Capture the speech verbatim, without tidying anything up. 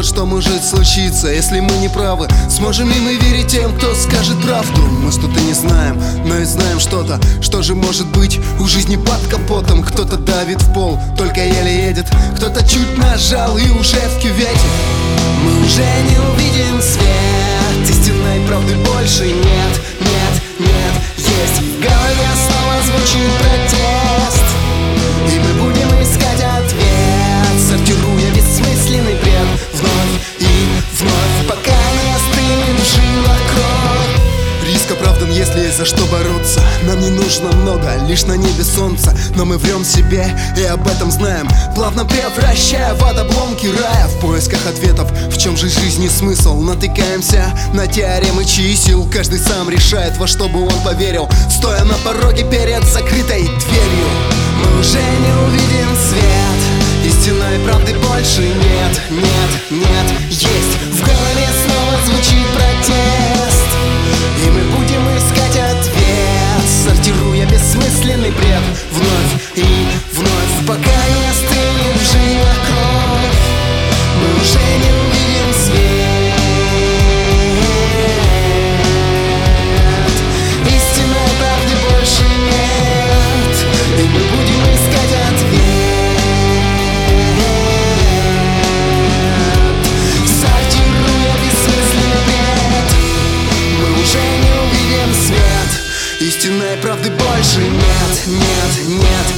что может случиться, если мы не правы. Сможем ли мы верить тем, кто скажет правду? Мы что-то не знаем, но и знаем что-то. Что же может быть у жизни под капотом? Кто-то давит в пол, только еле едет. Кто-то чуть нажал и уже в кювете. Мы уже не увидим свет, истинной правды больше нет, нет, нет. Есть в голове снова звучит протест, и мы будем искать ответ, сортируя бессмысленный бред вновь и вновь, пока не остынет в жилах кровь. Риск оправдан, если есть за что бороться. Нам не нужно много, лишь на небе солнце. Но мы врем себе и об этом знаем, плавно превращая в ад обломки рая. В поисках ответов, в чем же жизни смысл, натыкаемся на теоремы чисел. Каждый сам решает, во что бы он поверил, стоя на пороге перед закрытой дверью. Мы уже не увидим свет, истинной правды больше нет, нет, нет. Есть в голове снова звучит протест, и мы будем искать ответ, сортируя бессмысленный бред вновь и вновь, пока не остынет в жилах кровь. Мы уже не увидим свет, истинной правды больше нет, и мы будем искать ответ, сортируя бессмысленный бред. Мы уже не увидим свет, истинной правды больше нет, нет, нет.